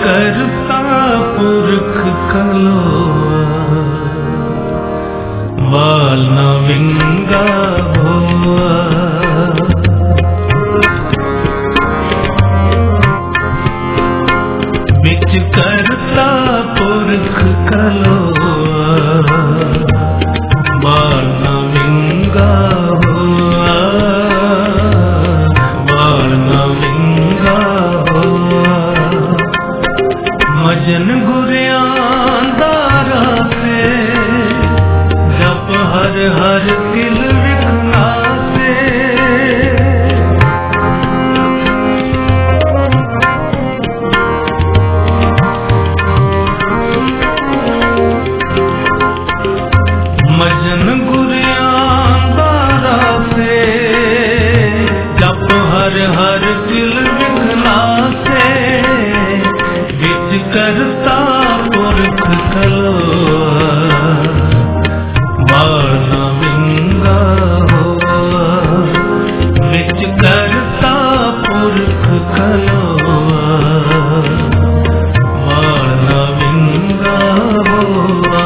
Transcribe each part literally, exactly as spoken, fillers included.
करता पुरख कलोआ, बाल न विंगा होआ। बिच करता पुरख कलोआ, बाल न विंगा होआ, बाल न विंगा होआ। मजन गुरियांदारा से जप हर हर दिल विघ्ना से। मजन गुरियांदारा से जप हर हर दिल विघ्ना से। बिच करता पुरख कलोआ, बाल न विंगा होआ। बिच करता पुरख कलोआ, बाल न विंगा होआ।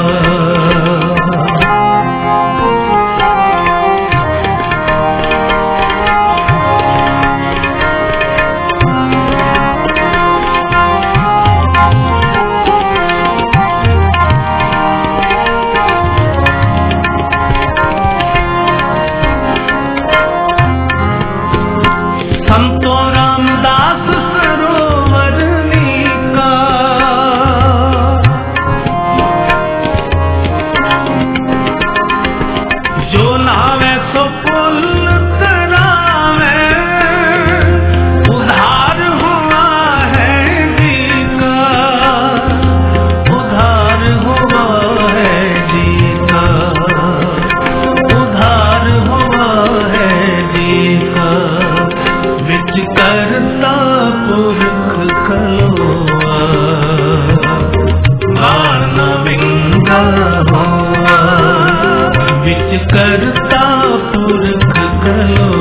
संतो रामदास सरोवर नीका, जो नावे सो पुल तरावे। उधार हुआ है जी का, उधार हुआ है जी का, उधार हुआ है जी का। बिच करता पुरख कलोआ, बाल न विंगा होआ। बिच करता पुरख कलोआ।